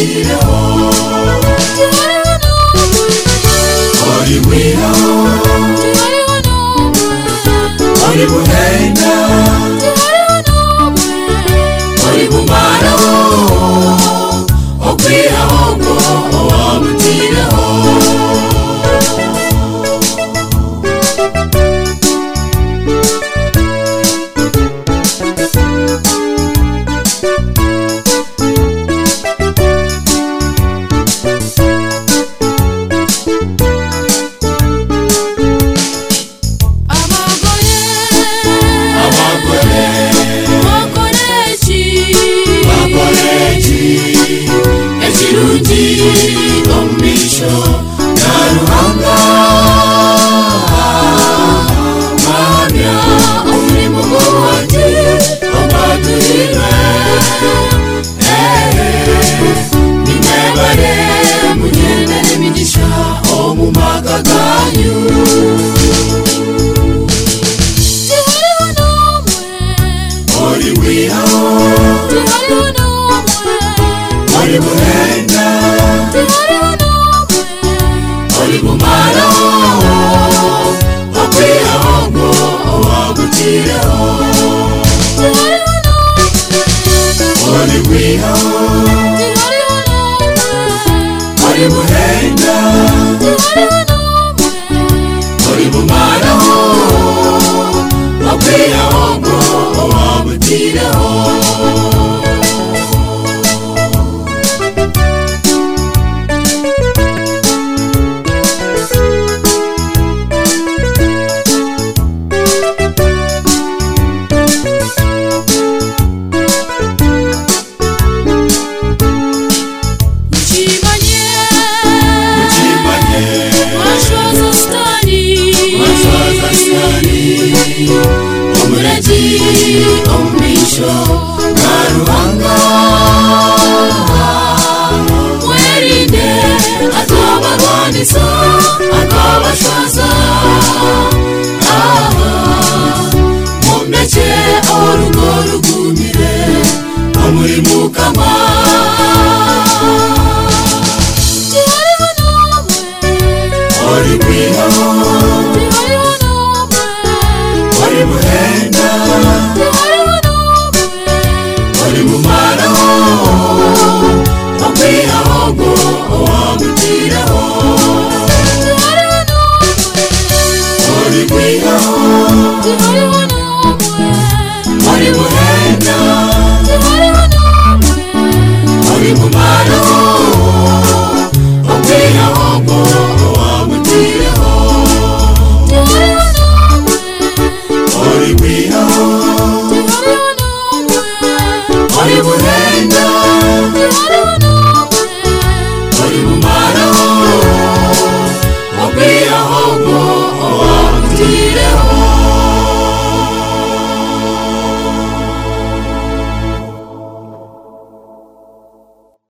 wabutireho uri wiho uri buhenda uri bumaraho okwihaho ngo wabutireho omisho naruhanga manya umurimo w'ubuhati w'amadurire nimwebare mugende n'imigisha mu maga ganyu tihariho n'umwe uri wihaho tihariho n'umwe uri buhenda uri bumaraho okwihaho ngo wabutireho uri wihaho uri buhenda uri bumaraho okwihaho ngo wabutireho omuragi omisho naruhanga mwerinde atabarwanisa atabashwaza mumeke orugo rugumire omuri mukama tihariho n'umwe uri kwihaho uri buhenda uri bumaraho okwihaho ngo wabutireho uri kwihaho uri buhenda uri bumaraho